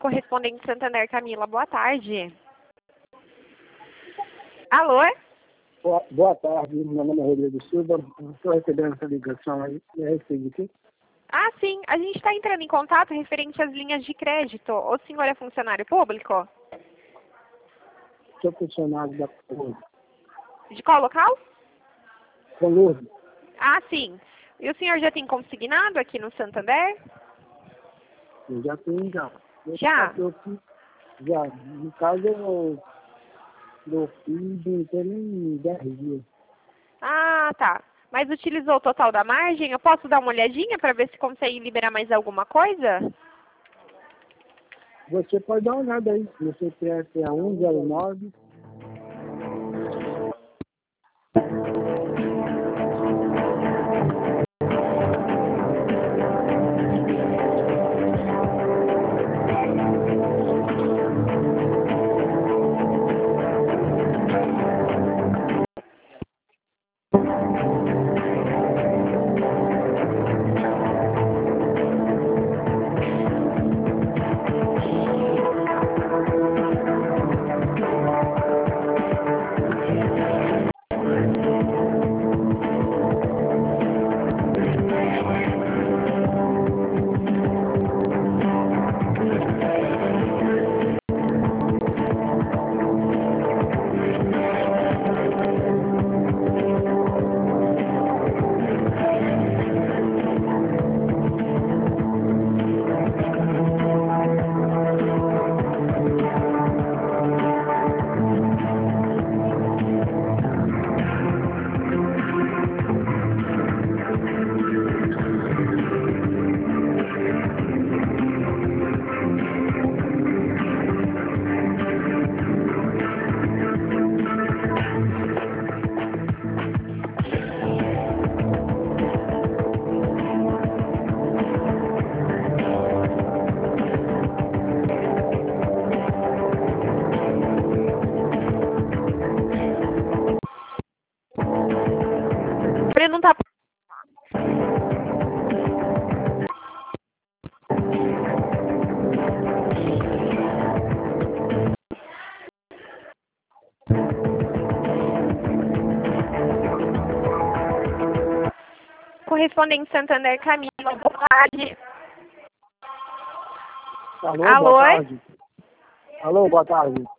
Correspondente Santander, Camila, boa tarde. Alô? Boa tarde, meu nome é Rodrigo Silva. Estou recebendo essa ligação aí. Recebi aqui. Ah, sim. A gente está entrando em contato referente às linhas de crédito. O senhor é funcionário público? Sou funcionário da Lourdes. De qual local? Com Lourdes. Ah, sim. E o senhor já tem consignado aqui no Santander? Eu já tenho já. Já? Já. No caso, eu fiz não tem nem 10 dias. Ah, tá. Mas utilizou o total da margem? Eu posso dar uma olhadinha para ver se consegue liberar mais alguma coisa? Você pode dar uma olhada aí. Meu CPF é 109. Ele não tá... Correspondente Santander, Camila, boa tarde. Alô, Alô? boa tarde. Alô, boa tarde.